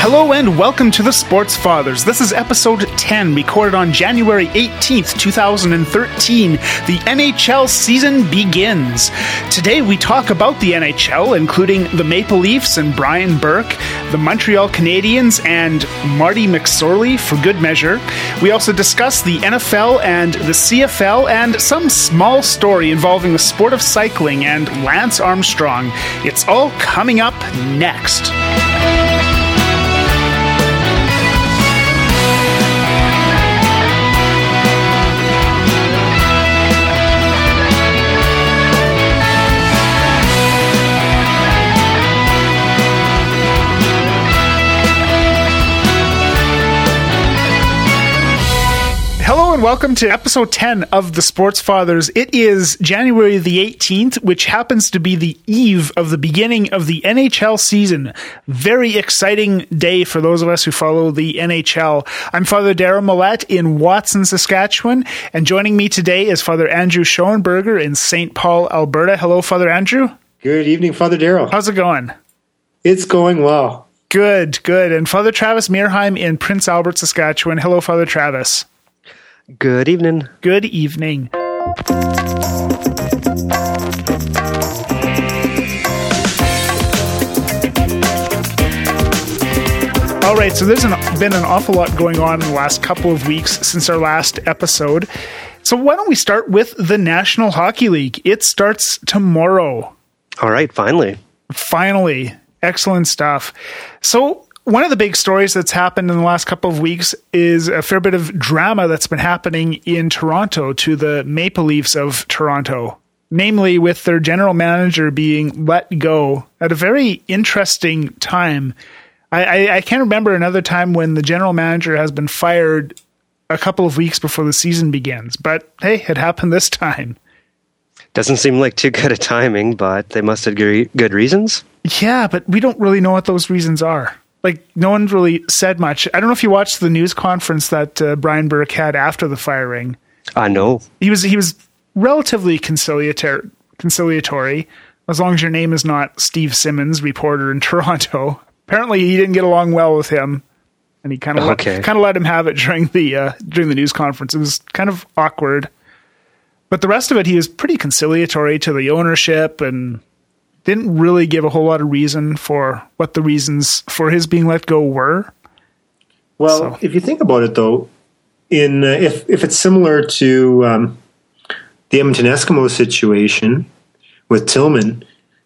Hello and welcome to the Sports Fathers. This is episode 10, recorded on January 18th, 2013. The NHL season begins. Today we talk about the NHL, including the Maple Leafs and Brian Burke, the Montreal Canadiens and Marty McSorley for good measure. We also discuss the NFL and the CFL and some small story involving the sport of cycling and Lance Armstrong. It's all coming up next. Hello and welcome to episode 10 of the Sports Fathers. It is January the 18th, which happens to be the eve of the beginning of the NHL season. Very exciting day for those of us who follow the NHL. I'm Father Darrell Millett in Watson, Saskatchewan, and joining me today is Father Andrew Schoenberger in St. Paul, Alberta. Hello, Father Andrew. Good evening, Father Darrell. How's it going? It's going well. Good. And Father Travis Meerheim in Prince Albert, Saskatchewan. Hello, Father Travis. Good evening. Good evening. All right, so there's been an awful lot going on in the last couple of weeks since our last episode. So why don't we start with the National Hockey League? It starts tomorrow. All right, finally. Finally. Excellent stuff. So one of the big stories that's happened in the last couple of weeks is a fair bit of drama that's been happening in Toronto to the Maple Leafs of Toronto, namely with their general manager being let go at a very interesting time. I can't remember another time when the general manager has been fired a couple of weeks before the season begins, but hey, it happened this time. Doesn't seem like too good a timing, but they must have good reasons. Yeah, but we don't really know what those reasons are. Like, no one really said much. I don't know if you watched the news conference that Brian Burke had after the firing. No. He was relatively conciliatory, as long as your name is not Steve Simmons, reporter in Toronto. Apparently, he didn't get along well with him, and he kind of let him have it during the news conference. It was kind of awkward, but the rest of it, he was pretty conciliatory to the ownership and didn't really give a whole lot of reason for what the reasons for his being let go were. Well, if you think about it, though, if it's similar to the Edmonton Eskimos situation with Tillman,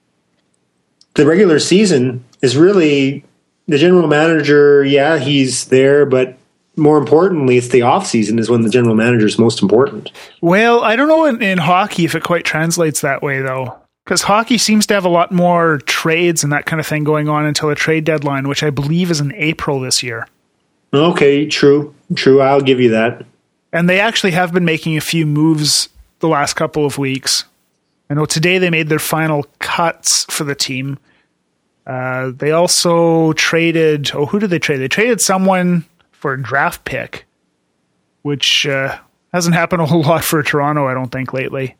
the regular season is really the general manager. Yeah, he's there, but more importantly, it's the off season is when the general manager is most important. Well, I don't know in hockey if it quite translates that way, though. Because hockey seems to have a lot more trades and that kind of thing going on until a trade deadline, which I believe is in April this year. Okay, true. I'll give you that. And they actually have been making a few moves the last couple of weeks. I know today they made their final cuts for the team. They also traded... who did they trade? They traded someone for a draft pick, which hasn't happened a whole lot for Toronto, I don't think, lately.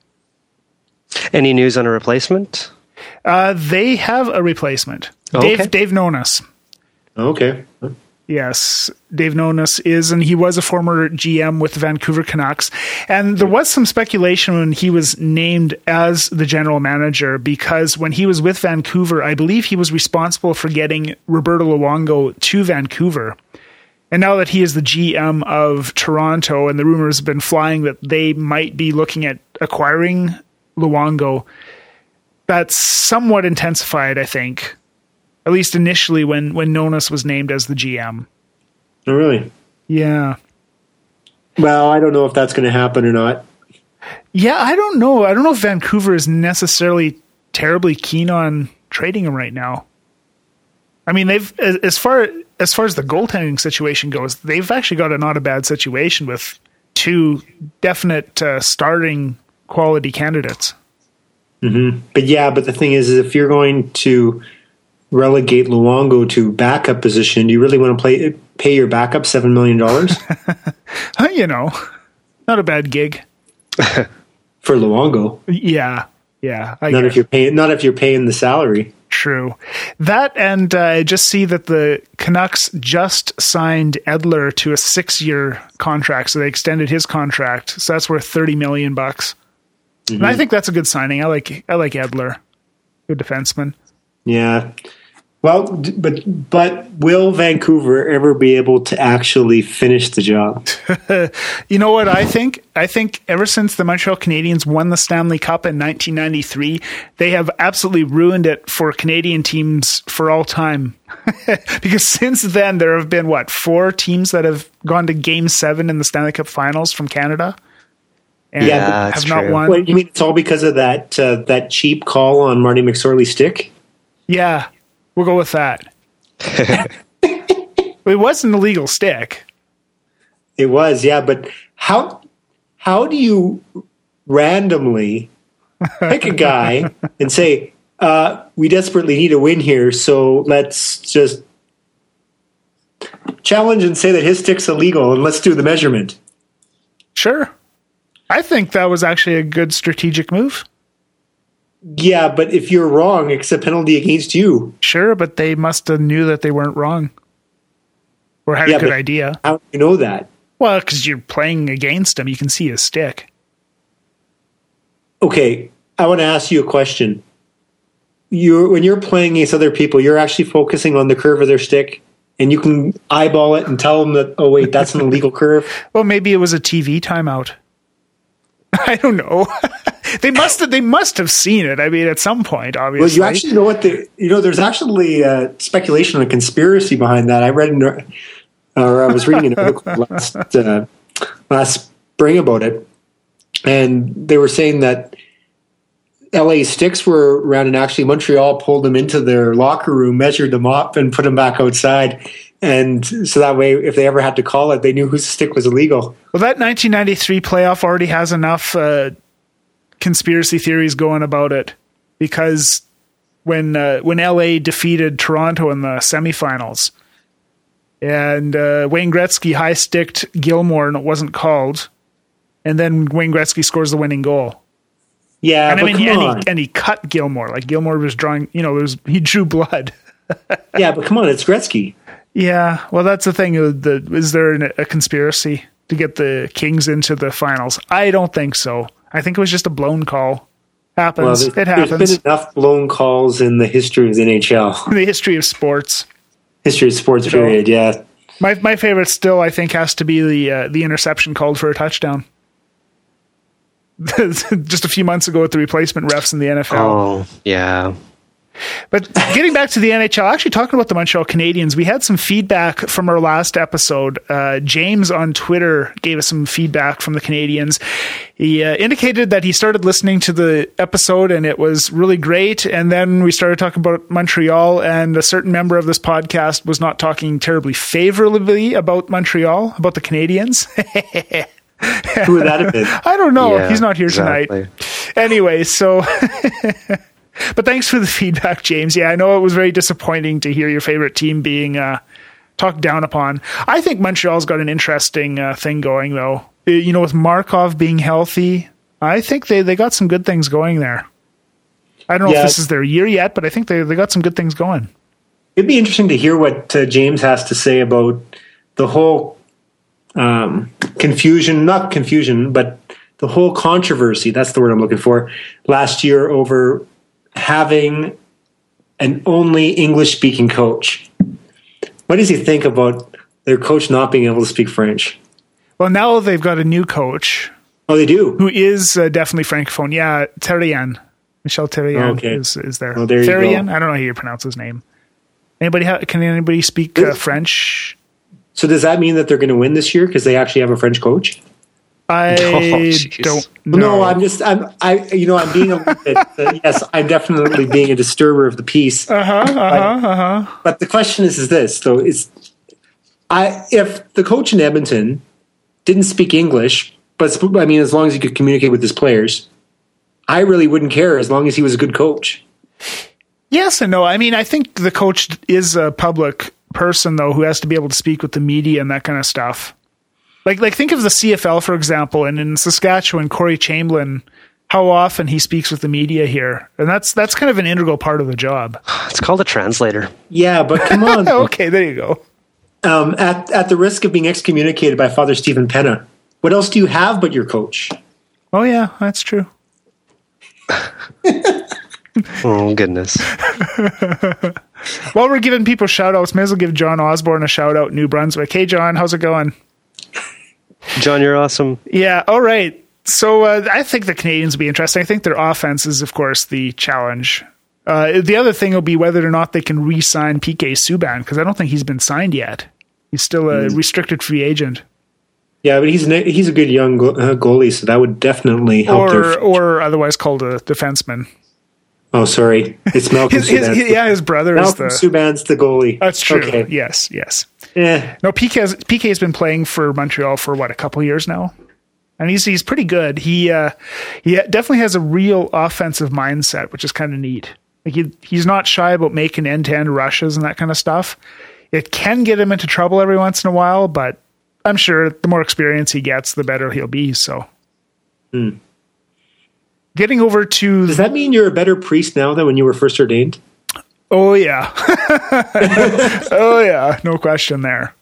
Any news on a replacement? They have a replacement. Okay. Dave Nonis. Okay. Yes, Dave Nonis is, and he was a former GM with the Vancouver Canucks. And there was some speculation when he was named as the general manager, because when he was with Vancouver, I believe he was responsible for getting Roberto Luongo to Vancouver. And now that he is the GM of Toronto, and the rumors have been flying that they might be looking at acquiring Luongo, that's somewhat intensified, I think. At least initially when Nonis was named as the GM. Oh, really? Yeah. Well, I don't know if that's going to happen or not. Yeah, I don't know. I don't know if Vancouver is necessarily terribly keen on trading him right now. I mean, they've as far as the goaltending situation goes, they've actually got a not a bad situation with two definite starting quality candidates. Mm-hmm. But the thing is if you're going to relegate Luongo to backup position, do you really want to pay your backup $7 million? Not a bad gig. For Luongo. Yeah. Not if you're paying the salary. True. That, and I just see that the Canucks just signed Edler to a 6-year contract, so they extended his contract. So that's worth $30 million. Mm-hmm. And I think that's a good signing. I like Edler, good defenseman. Yeah. Well, but will Vancouver ever be able to actually finish the job? You know what I think? I think ever since the Montreal Canadiens won the Stanley Cup in 1993, they have absolutely ruined it for Canadian teams for all time. Because since then, there have been, 4 teams that have gone to Game 7 in the Stanley Cup Finals from Canada? And have not won. What, you mean it's all because of that cheap call on Marty McSorley's stick? Yeah. We'll go with that. It was an illegal stick. It was, yeah. But how do you randomly pick a guy and say, we desperately need a win here, so let's just challenge and say that his stick's illegal and let's do the measurement? Sure. I think that was actually a good strategic move. Yeah, but if you're wrong, it's a penalty against you. Sure, but they must have knew that they weren't wrong. Or had a good idea. How do you know that? Well, because you're playing against him. You can see his stick. Okay, I want to ask you a question. When you're playing against other people, you're actually focusing on the curve of their stick, and you can eyeball it and tell them that, oh, wait, that's an illegal curve? Well, maybe it was a TV timeout. I don't know. They must have seen it. I mean, at some point, obviously. Well, you actually know what there's actually speculation and a conspiracy behind that. I was reading an article last spring about it, and they were saying that LA sticks were around, and actually Montreal pulled them into their locker room, measured them up, and put them back outside. And so that way, if they ever had to call it, they knew whose stick was illegal. Well, that 1993 playoff already has enough conspiracy theories going about it, because when LA defeated Toronto in the semifinals, and Wayne Gretzky high-sticked Gilmore and it wasn't called, and then Wayne Gretzky scores the winning goal. Yeah, and he cut Gilmore. Like Gilmore was drawing, he drew blood. Yeah, but come on, it's Gretzky. Yeah, well, that's the thing. Is there a conspiracy to get the Kings into the finals? I don't think so. I think it was just a blown call. Happens. It happens. There's been enough blown calls in the history of the NHL. In the history of sports. Period, yeah. My favorite still, I think, has to be the interception called for a touchdown. Just a few months ago with the replacement refs in the NFL. Oh, yeah. But getting back to the NHL, actually talking about the Montreal Canadiens, we had some feedback from our last episode. James on Twitter gave us some feedback from the Canadiens. He indicated that he started listening to the episode and it was really great. And then we started talking about Montreal, and a certain member of this podcast was not talking terribly favorably about Montreal, about the Canadiens. Who would that have been? I don't know. Yeah, he's not here exactly. tonight. Anyway, so... But thanks for the feedback, James. Yeah, I know it was very disappointing to hear your favorite team being talked down upon. I think Montreal's got an interesting thing going, though. With Markov being healthy, I think they got some good things going there. I don't know if this is their year yet, but I think they got some good things going. It'd be interesting to hear what James has to say about the whole not confusion, but the whole controversy, that's the word I'm looking for, last year over having an only English-speaking coach. What does he think about their coach not being able to speak French? Well, now they've got a new coach. Oh, they do? Who is definitely Francophone. Yeah, Therrien. Michel Therrien is there. Well, there Therrien? you go. I don't know how you pronounce his name. Can anybody speak French? So does that mean that they're going to win this year because they actually have a French coach? I don't know. No, I'm being a little bit, yes, I'm definitely being a disturber of the peace. But the question is this, though, if the coach in Edmonton didn't speak English, but as long as he could communicate with his players, I really wouldn't care as long as he was a good coach. Yes and no. I think the coach is a public person, though, who has to be able to speak with the media and that kind of stuff. Like think of the CFL, for example, and in Saskatchewan, Corey Chamberlain, how often he speaks with the media here. And that's kind of an integral part of the job. It's It's called a translator. Yeah, but come on. Okay, there you go. At the risk of being excommunicated by Father Stephen Penna, what else do you have but your coach? Oh, yeah, that's true. Oh, goodness. While we're giving people shout-outs, may as well give John Osborne a shout-out in New Brunswick. Hey, John, how's it going? John, you're awesome. Yeah, all right. So I think the Canadians will be interesting. I think their offense is, of course, the challenge. The other thing will be whether or not they can re-sign PK Subban, because I don't think he's been signed yet. He's still a restricted free agent. Yeah, but he's a good young goalie, so that would definitely help. Or otherwise called a defenseman. Oh, sorry. It's Malcolm Subban. His brother Malcolm is Subban's the goalie. That's true. Okay. Yes. Yeah. No, PK has been playing for Montreal for, a couple years now? And he's pretty good. He definitely has a real offensive mindset, which is kind of neat. Like he's not shy about making end-to-end rushes and that kind of stuff. It can get him into trouble every once in a while, but I'm sure the more experience he gets, the better he'll be. So, Getting over to... Does that mean you're a better priest now than when you were first ordained? Oh, yeah. Oh, yeah. No question there.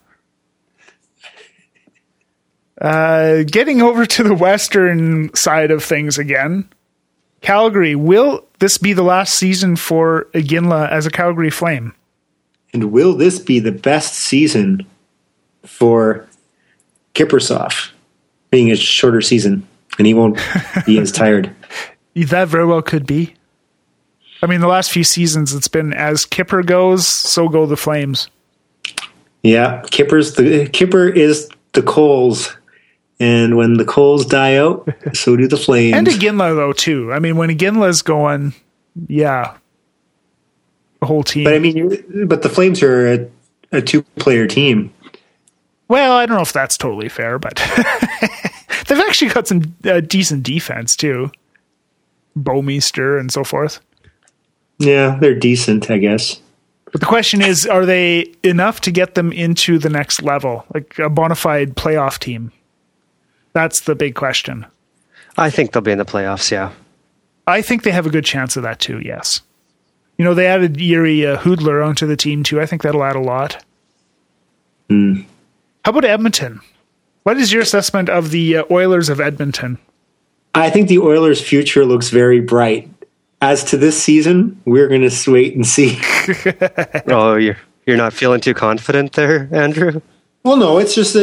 Getting over to the western side of things again. Calgary, will this be the last season for Iginla as a Calgary Flame? And will this be the best season for Kiprusoff, being a shorter season, and he won't be as tired? That very well could be. I mean, the last few seasons, it's been as Kipper goes, so go the Flames. Yeah, Kipper is the coals. And when the coals die out, so do the Flames. And Iginla, though, too. I mean, when Iginla's going, yeah, the whole team. But the Flames are a two-player team. Well, I don't know if that's totally fair, but they've actually got some decent defense, too. Bouwmeester and so forth. Yeah, they're decent, I guess. But the question is, are they enough to get them into the next level? Like a bona fide playoff team? That's the big question. I think they'll be in the playoffs, yeah. I think they have a good chance of that too, yes. You know, they added Yuri Hoodler onto the team too. I think that'll add a lot. How about Edmonton? What is your assessment of the Oilers of Edmonton? I think the Oilers' future looks very bright. As to this season, we're going to wait and see. Oh, you're not feeling too confident there, Andrew? Well, no, it's just that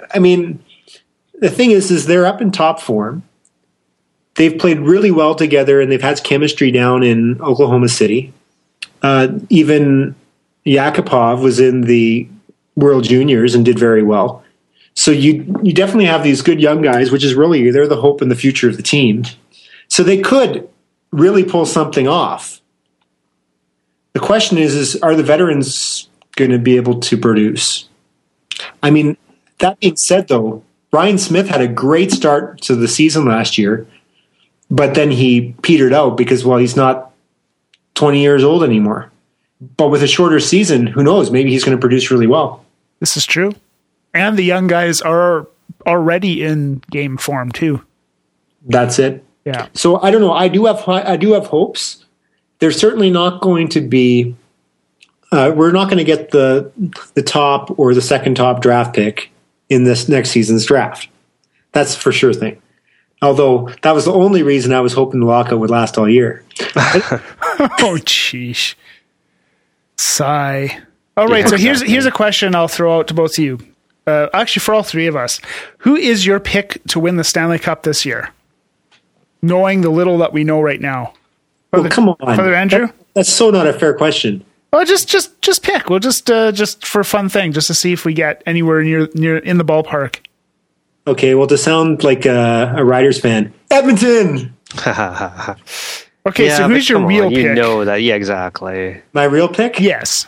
the thing is they're up in top form. They've played really well together, and they've had chemistry down in Oklahoma City. Even Yakupov was in the World Juniors and did very well. So you definitely have these good young guys, which is really, they're the hope and the future of the team. So they could really pull something off. The question is are the veterans going to be able to produce? I mean, that being said, though, Ryan Smith had a great start to the season last year, but then he petered out because, well, he's not 20 years old anymore. But with a shorter season, who knows? Maybe he's going to produce really well. This is true. And the young guys are already in game form, too. That's it. Yeah. So I don't know. I do have hopes. They're certainly not going to be. We're not going to get the top or the second top draft pick in this next season's draft. That's for sure thing. Although that was the only reason I was hoping the lockout would last all year. Oh, jeez. Sigh. All right. Yeah, so exactly. Here's a question I'll throw out to both of you. Actually, for all three of us, who is your pick to win the Stanley Cup this year? Knowing the little that we know right now. Come on. Father Andrew? That's so not a fair question. Well, just pick. We'll just for a fun thing, just to see if we get anywhere near in the ballpark. Okay, well, to sound like a Riders fan, Edmonton! Okay, yeah, so who's your real pick? You know that, yeah, exactly. My real pick? Yes.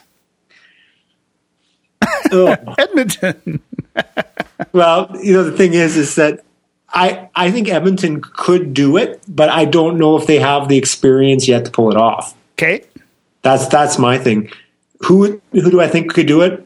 Edmonton. Well, the thing is that I think Edmonton could do it, but I don't know if they have the experience yet to pull it off. Okay. That's my thing. Who do I think could do it?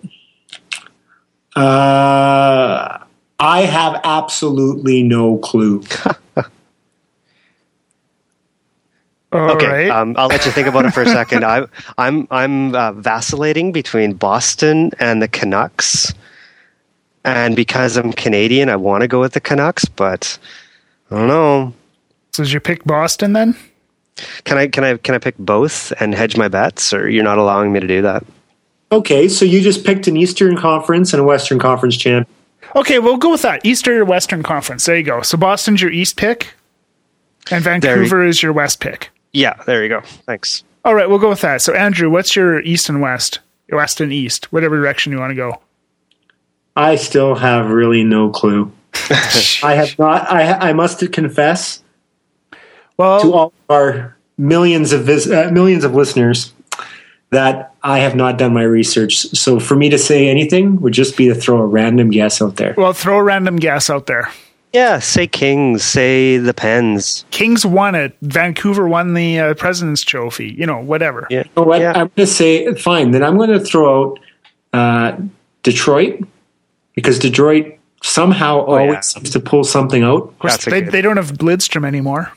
I have absolutely no clue. Okay, I'll let you think about it for a second. I'm vacillating between Boston and the Canucks, and because I'm Canadian, I want to go with the Canucks, but I don't know. So did you pick Boston then? Can I pick both and hedge my bets, or you're not allowing me to do that? Okay, so you just picked an Eastern Conference and a Western Conference champ. Okay, we'll go with that. Eastern or Western Conference. There you go. So Boston's your East pick, and Vancouver is your West pick. Yeah, there you go. Thanks. All right, we'll go with that. So Andrew, what's your East and West? West and East, whatever direction you want to go. I still have really no clue. I have not. I must confess, well, to all our millions of listeners, that I have not done my research. So for me to say anything would just be to throw a random guess out there. Well, throw a random guess out there. Yeah, say Kings, say the Pens. Kings won it. Vancouver won the President's Trophy. Whatever. Yeah. You know what? I'm going to say, fine, then I'm going to throw out Detroit, because Detroit somehow always seems to pull something out. Of course, they don't have Lidstrom anymore.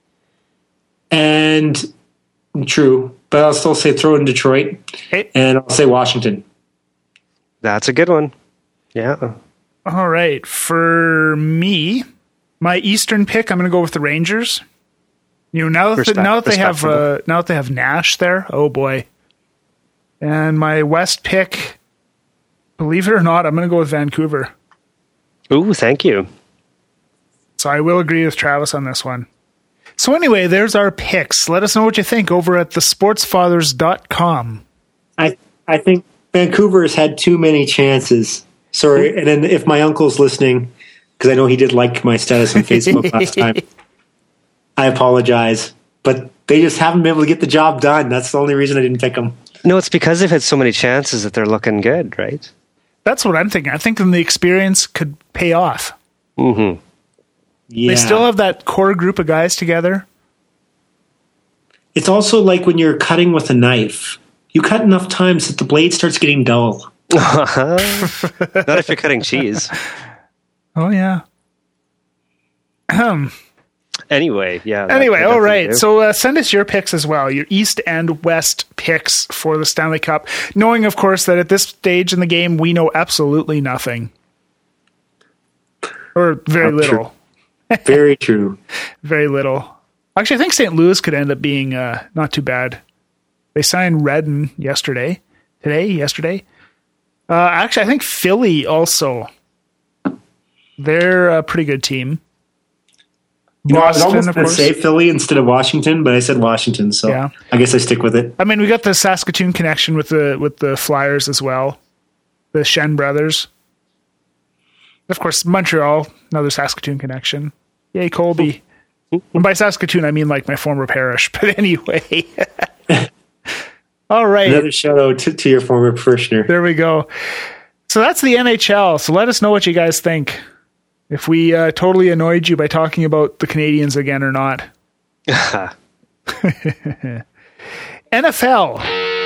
And true, but I'll still say throw in Detroit, and I'll say Washington. That's a good one. Yeah. All right, for me, my Eastern pick, I'm going to go with the Rangers. Now that they have Nash there, oh boy. And my West pick, believe it or not, I'm going to go with Vancouver. Ooh, thank you. So I will agree with Travis on this one. So anyway, there's our picks. Let us know what you think over at thesportsfathers.com. I think Vancouver has had too many chances. Sorry, and then if my uncle's listening, because I know he did like my status on Facebook last time, I apologize. But they just haven't been able to get the job done. That's the only reason I didn't pick them. No, it's because they've had so many chances that they're looking good, right? That's what I'm thinking. I think the experience could pay off. Mm-hmm. Yeah. They still have that core group of guys together. It's also like when you're cutting with a knife. You cut enough times that the blade starts getting dull. Not if you're cutting cheese. Oh, yeah. Anyway, yeah. All right. So send us your picks as well, your East and West picks for the Stanley Cup, knowing, of course, that at this stage in the game, we know absolutely nothing. Or very little. Very true. Very little. Actually, I think St. Louis could end up being not too bad. They signed Redden yesterday. Actually, I think Philly also. They're a pretty good team. Boston, I was almost going to say Philly instead of Washington, but I said Washington, so yeah. I guess I stick with it. I mean, we got the Saskatoon connection with the Flyers as well, the Shen brothers. Of course, Montreal, another Saskatoon connection. Yay, Colby. And by Saskatoon, I mean like my former parish, but anyway. All right. Another shout out to your former parishioner. There we go. So that's the NHL. So let us know what you guys think. If we totally annoyed you by talking about the Canadians again or not. NFL.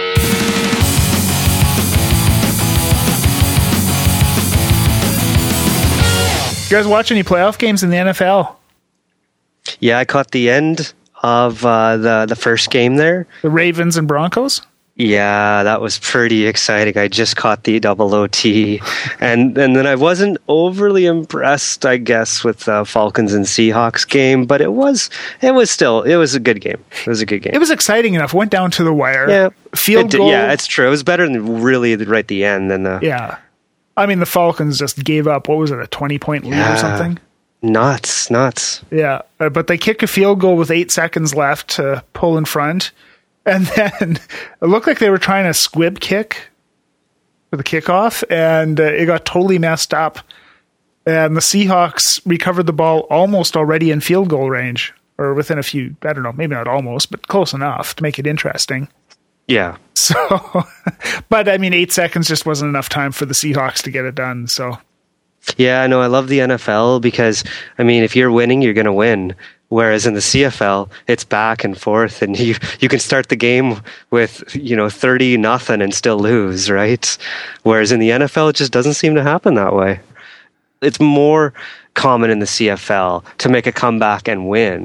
You guys watch any playoff games in the NFL? Yeah, I caught the end of the first game there. The Ravens and Broncos? Yeah, that was pretty exciting. I just caught the double OT, and then I wasn't overly impressed, I guess, with the Falcons and Seahawks game, but it was a good game. It was a good game. It was exciting enough. Went down to the wire. Yeah, field goal. Yeah, it's true. It was better than really right at the end than the. Yeah, I mean the Falcons just gave up. What was it, a 20-point lead or something? Nuts. Yeah, but they kick a field goal with 8 seconds left to pull in front. And then it looked like they were trying a squib kick for the kickoff, and it got totally messed up. And the Seahawks recovered the ball almost already in field goal range, or within a few, I don't know, maybe not almost, but close enough to make it interesting. Yeah. So, but I mean, 8 seconds just wasn't enough time for the Seahawks to get it done, so. Yeah, I know. I love the NFL because, I mean, if you're winning, you're going to win. Whereas in the CFL, it's back and forth, and you can start the game with 30-0 and still lose, right? Whereas in the NFL, it just doesn't seem to happen that way. It's more common in the CFL to make a comeback and win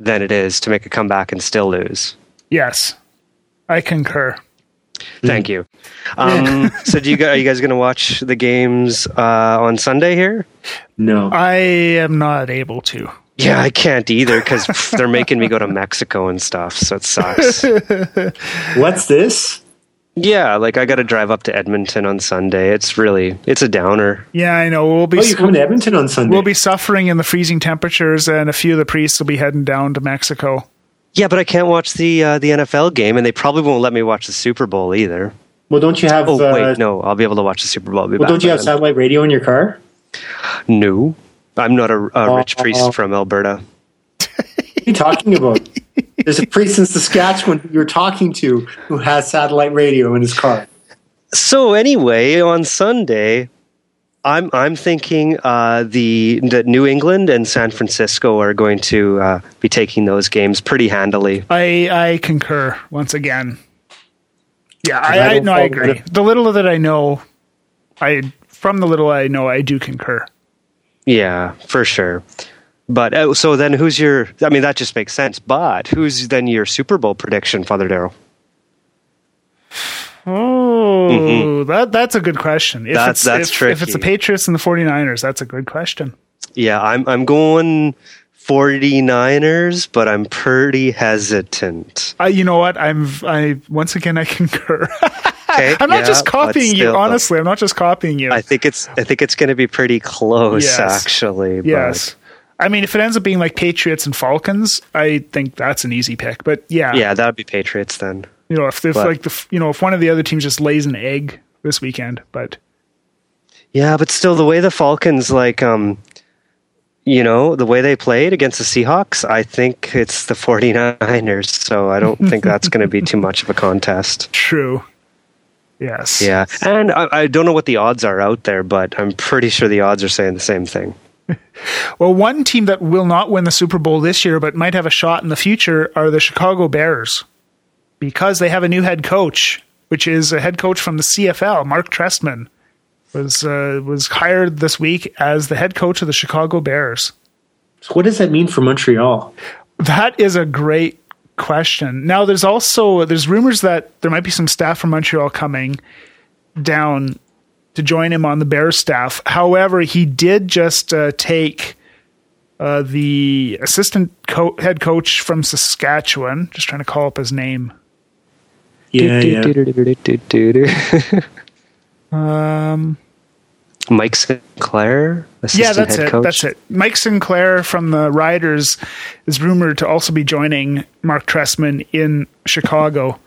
than it is to make a comeback and still lose. Yes, I concur. Thank you. So are you guys going to watch the games on Sunday here? No. I am not able to. Yeah, I can't either because they're making me go to Mexico and stuff, so it sucks. What's this? Yeah, like I got to drive up to Edmonton on Sunday. It's a downer. Yeah, I know. You're coming to Edmonton on Sunday? We'll be suffering in the freezing temperatures, and a few of the priests will be heading down to Mexico. Yeah, but I can't watch the NFL game, and they probably won't let me watch the Super Bowl either. Well, don't you have... wait, no, I'll be able to watch the Super Bowl. Don't you have satellite radio in your car? No. I'm not a rich priest from Alberta. What are you talking about? There's a priest in Saskatchewan you're talking to who has satellite radio in his car. So anyway, on Sunday, I'm thinking that New England and San Francisco are going to be taking those games pretty handily. I concur once again. Yeah, I agree. The little that I know, I do concur. Yeah, for sure. But so then who's your... I mean, that just makes sense. But who's then your Super Bowl prediction, Father Darrell? Oh, that's a good question. That's tricky. If it's the Patriots and the 49ers, that's a good question. Yeah, I'm going 49ers, but I'm pretty hesitant. You know what? Once again I concur. Okay, I'm not just copying you. Honestly, I'm not just copying you. I think it's going to be pretty close, actually. Yes. I mean, if it ends up being like Patriots and Falcons, I think that's an easy pick. But yeah, that would be Patriots then. You know, if one of the other teams just lays an egg this weekend, but yeah, but still, the way the Falcons the way they played against the Seahawks, I think it's the 49ers. So I don't think that's going to be too much of a contest. True. Yes. Yeah, and I don't know what the odds are out there, but I'm pretty sure the odds are saying the same thing. Well, one team that will not win the Super Bowl this year, but might have a shot in the future, are the Chicago Bears, because they have a new head coach, which is a head coach from the CFL. Mark Trestman was hired this week as the head coach of the Chicago Bears. So what does that mean for Montreal? That is a great question. Now, there's rumors that there might be some staff from Montreal coming down to join him on the Bears staff. However, he did just take the assistant head coach from Saskatchewan. Just trying to call up his name. Mike Sinclair, assistant head coach. That's it. Mike Sinclair from the Riders is rumored to also be joining Mark Trestman in Chicago.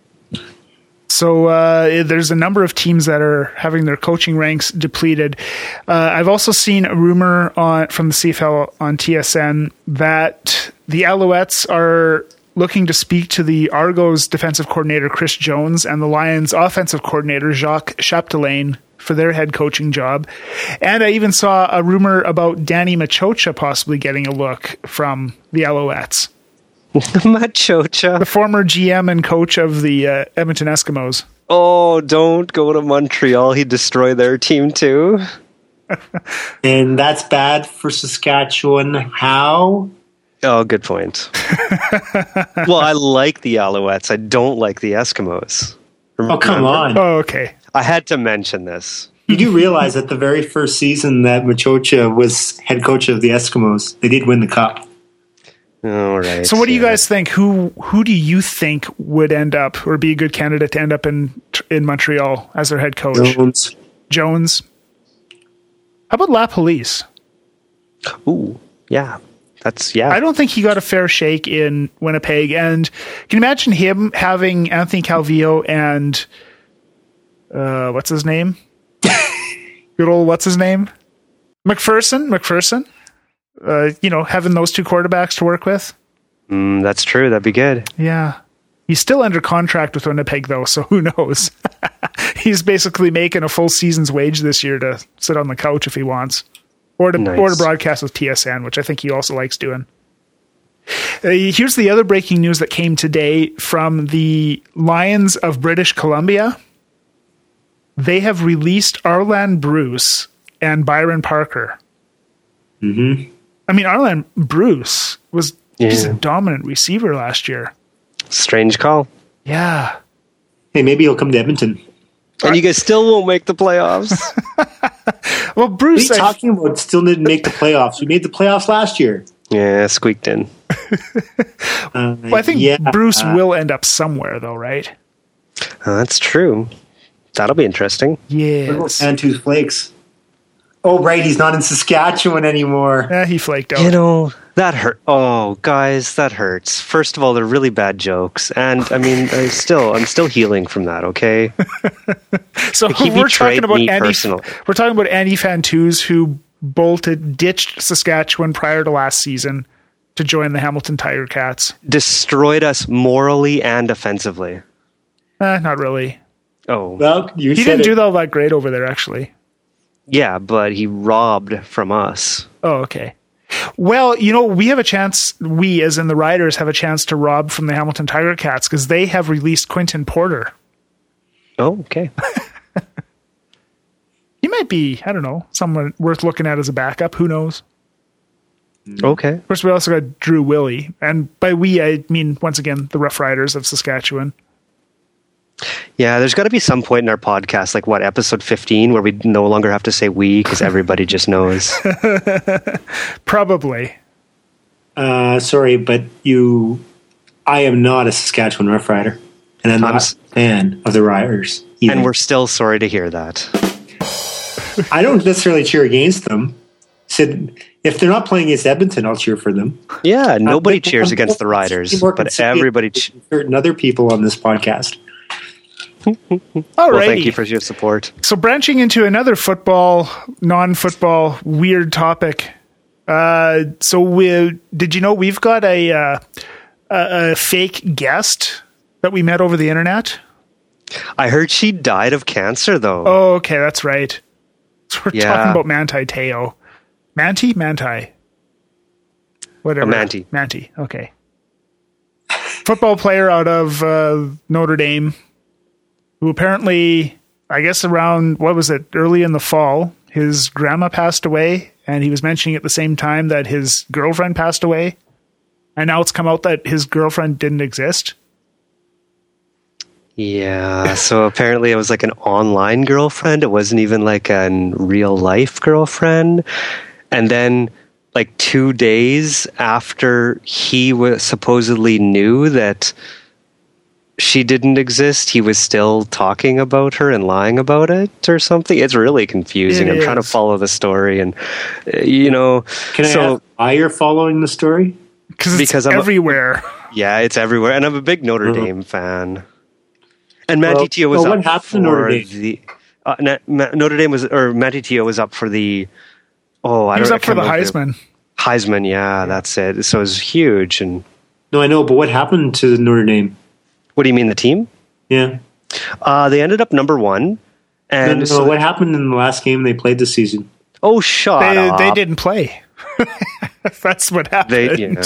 So there's a number of teams that are having their coaching ranks depleted. I've also seen a rumor from the CFL on TSN that the Alouettes are looking to speak to the Argos defensive coordinator Chris Jones and the Lions offensive coordinator Jacques Chapdelaine for their head coaching job. And I even saw a rumor about Danny Machocha possibly getting a look from the Alouettes. Machocha, the former GM and coach of the Edmonton Eskimos. Oh, don't go to Montreal. He'd destroy their team too. And that's bad for Saskatchewan. How? Oh, good point. Well, I like the Alouettes. I don't like the Eskimos. Remember? Oh, come on. Oh, okay. I had to mention this. You do realize that the very first season that Machocha was head coach of the Eskimos, they did win the cup. All right. So what do you guys think? Who do you think would end up or be a good candidate to end up in Montreal as their head coach? Jones. How about La Police? Ooh, yeah. I don't think he got a fair shake in Winnipeg. And can you imagine him having Anthony Calvillo and what's his name? Good old what's his name? McPherson. Having those two quarterbacks to work with. That's true. That'd be good. Yeah. He's still under contract with Winnipeg, though, so who knows? He's basically making a full season's wage this year to sit on the couch if he wants. Or to broadcast with TSN, which I think he also likes doing. Here's the other breaking news that came today from the Lions of British Columbia. They have released Arland Bruce and Byron Parker. Mm-hmm. I mean, Arland Bruce was He's a dominant receiver last year. Strange call. Yeah. Hey, maybe he'll come to Edmonton. And you guys still won't make the playoffs. Well, Bruce, what are you talking about? Still didn't make the playoffs. We made the playoffs last year. Yeah, squeaked in. Well, I think Bruce will end up somewhere, though, right? That's true. That'll be interesting. Yes. Santu's flakes. Oh, right. He's not in Saskatchewan anymore. Yeah, he flaked out. You know, that hurt. Oh, guys, that hurts. First of all, they're really bad jokes. And, I mean, I'm still healing from that, okay? So we're talking about Andy Fantuz, who ditched Saskatchewan prior to last season to join the Hamilton Tiger Cats. Destroyed us morally and offensively. Not really. Oh. Well, he didn't do all that great over there, actually. Yeah, but he robbed from us. Oh, okay. Well, you know, we have a chance, we as in the Riders have a chance to rob from the Hamilton Tiger Cats because they have released Quinton Porter. Oh, okay. He might be, I don't know, someone worth looking at as a backup. Who knows? Okay. Of course, we also got Drew Willie. And by we, I mean, once again, the Rough Riders of Saskatchewan. Yeah, there's got to be some point in our podcast, like what, episode 15, where we no longer have to say we because everybody just knows. Probably. Sorry, but I am not a Saskatchewan Rough Rider, and I'm not a fan of the Riders either. And we're still sorry to hear that. I don't necessarily cheer against them. Said if they're not playing against Edmonton, I'll cheer for them. Yeah, nobody cheers against the Riders, but everybody. Certain other people on this podcast. Well, thank you for your support. So branching into another non-football weird topic. Did you know we've got a fake guest that we met over the internet? I heard she died of cancer, though. Oh, okay, that's right. So we're talking about Manti Te'o. Manti? Whatever. Manti, okay. Football player out of Notre Dame, who apparently, I guess around, early in the fall, his grandma passed away, and he was mentioning at the same time that his girlfriend passed away, and now it's come out that his girlfriend didn't exist. Yeah, so apparently it was like an online girlfriend. It wasn't even like a real life girlfriend. And then like 2 days after he supposedly knew that she didn't exist, he was still talking about her and lying about it or something. It's really confusing. I'm trying to follow the story, and Can I ask why you're following the story? Because I'm everywhere. Yeah, it's everywhere, and I'm a big Notre Dame fan. And Manti Te'o was what up happened for to Notre Dame? Notre Dame Manti Te'o was up for the. Oh, he was up for the Heisman. Heisman, yeah, that's it. So it was huge, and no, I know, but what happened to Notre Dame? What do you mean, the team? Yeah, they ended up number 1. And no, what happened in the last game they played this season? Oh, shut up! They didn't play. That's what happened.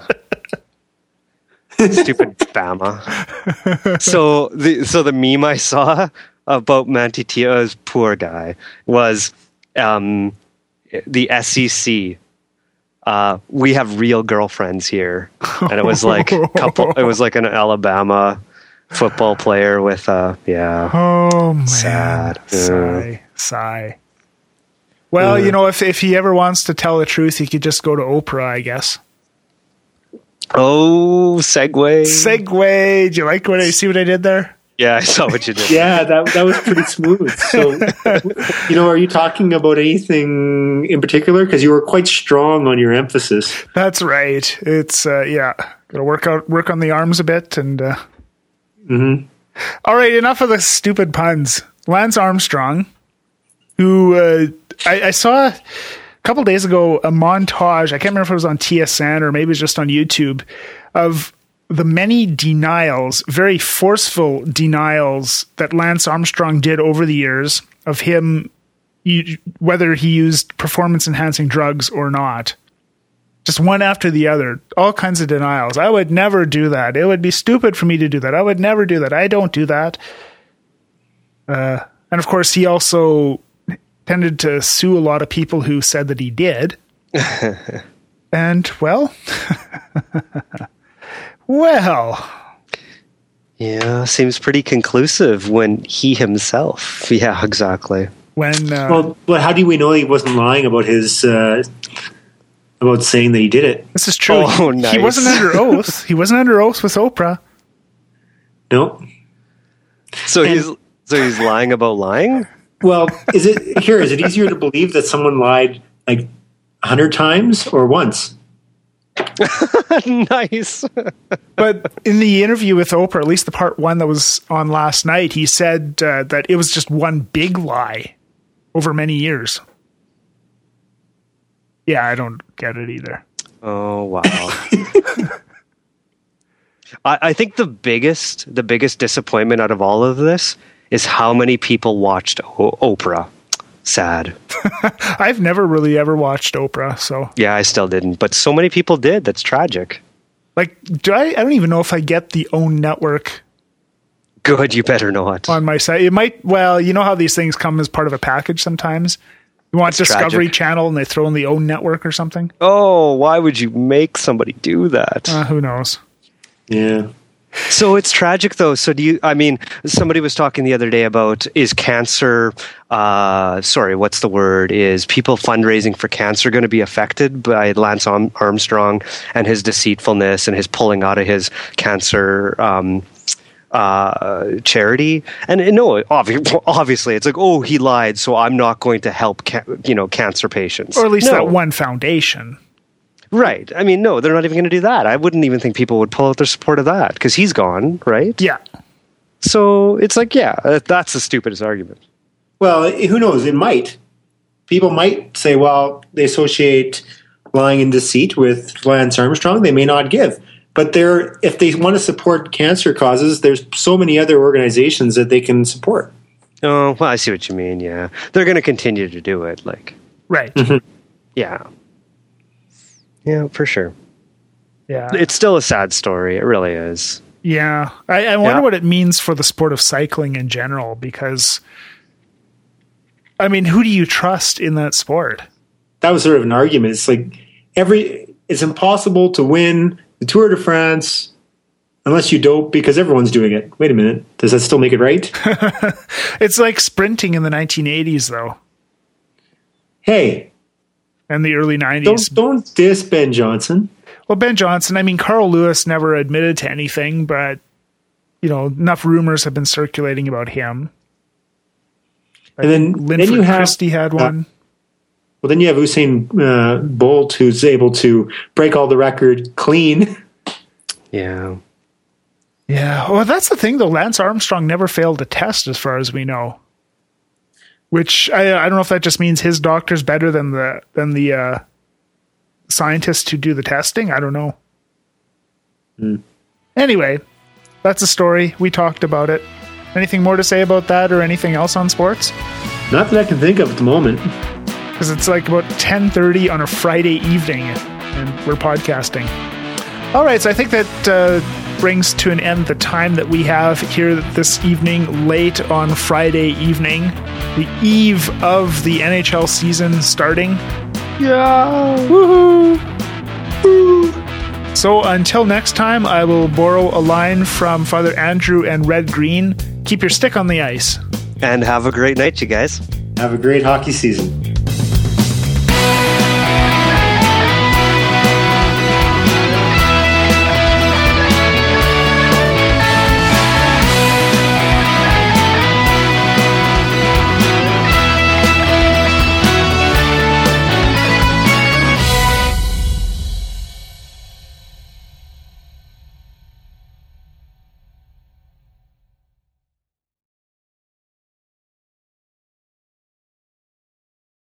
Stupid Bama. So the meme I saw about Manti Te'o's poor guy was the SEC. We have real girlfriends here, and it was like it was like an Alabama football player with Oh man, sad. Sigh. Well, if he ever wants to tell the truth, he could just go to Oprah, I guess. Oh, segue. Do you like see what I did there? Yeah, I saw what you did. Yeah, that was pretty smooth. So, are you talking about anything in particular? Because you were quite strong on your emphasis. That's right. It's got to work on the arms a bit, and. All right, enough of the stupid puns. Lance Armstrong, who I saw a couple days ago a montage. I can't remember if it was on TSN or maybe it was just on YouTube of the many denials, very forceful denials that Lance Armstrong did over the years of him, whether he used performance-enhancing drugs or not. Just one after the other, all kinds of denials. I would never do that. It would be stupid for me to do that. I would never do that. I don't do that. And of course, he also tended to sue a lot of people who said that he did. And And, well, well. Yeah, seems pretty conclusive when he himself. Yeah, exactly. When but how do we know he wasn't lying about his about saying that he did it? This is true. Oh, nice. He wasn't under oath. He wasn't under oath with Oprah. No. So he's lying about lying? Well, is it easier to believe that someone lied like 100 times or once? Nice. But in the interview with Oprah, at least the part one that was on last night, he said that it was just one big lie over many years. Yeah, I don't get it either. Oh, wow. I think the biggest disappointment out of all of this is how many people watched Oprah. Sad. I've never really ever watched Oprah, so. Yeah, I still didn't, but so many people did. That's tragic. Like, I don't even know if I get the OWN network. Good, you better not. On my site. It might, well, you know how these things come as part of a package sometimes? You want That's Discovery tragic. Channel and they throw in the OWN network or something? Oh, why would you make somebody do that? Who knows? Yeah. So it's tragic, though. So somebody was talking the other day about, is cancer, what's the word? Is people fundraising for cancer going to be affected by Lance Armstrong and his deceitfulness and his pulling out of his cancer charity? And no, obviously it's like, oh, he lied, so I'm not going to help cancer patients. Or at least No. that one foundation. Right. I mean, no, they're not even going to do that. I wouldn't even think people would pull out their support of that because he's gone, right? Yeah. So it's like, yeah, that's the stupidest argument. Well, who knows? It might. People might say, well, they associate lying and deceit with Lance Armstrong. They may not give. But if they want to support cancer causes, there's so many other organizations that they can support. Oh, well, I see what you mean, yeah. They're going to continue to do it, like. Right. Yeah. Yeah, for sure. Yeah. It's still a sad story. It really is. Yeah. I wonder what it means for the sport of cycling in general, because, I mean, who do you trust in that sport? That was sort of an argument. It's like it's impossible to win the Tour de France unless you dope because everyone's doing it. Wait a minute. Does that still make it right? It's like sprinting in the 1980s, though. Hey. And the early 90s. Don't diss Ben Johnson. Well, Ben Johnson, I mean, Carl Lewis never admitted to anything, but, enough rumors have been circulating about him. And then you have Christie had one. Well, then you have Usain Bolt, who's able to break all the record clean. Yeah. Yeah. Well, that's the thing, though. Lance Armstrong never failed a test, as far as we know. Which I don't know if that just means his doctor's better than the scientists who do the testing. I don't know. Anyway, that's a story. We talked about it. Anything more to say about that or anything else on sports? Not that I can think of at the moment. Because it's like about 10:30 on a Friday evening, and we're podcasting. All right, so I think that brings to an end the time that we have here this evening, late on Friday evening, the eve of the NHL season starting. Yeah. Woohoo! Woo! So until next time, I will borrow a line from Father Andrew and Red Green. Keep your stick on the ice. And have a great night, you guys. Have a great hockey season.